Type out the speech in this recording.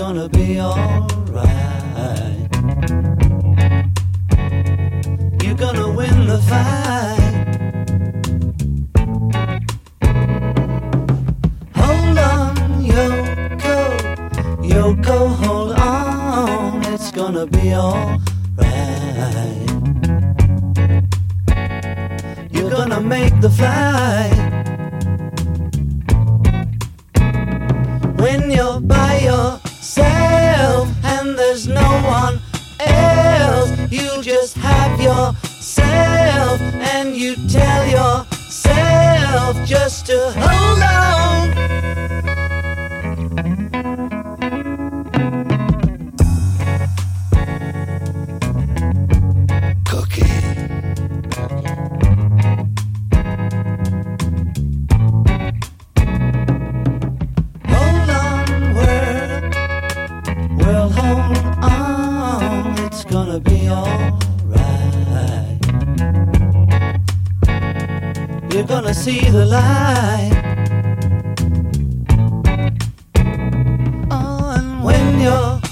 gonna be alright. You're gonna win the fight. Hold on, Yoko, Yoko, hold on. It's gonna be alright. You're gonna make the flight. When you're by yourself and there's no one else, you just have yourself and you tell yourself just to hold on. Well, hold on, it's gonna be alright. You're gonna see the light. Oh, and when you're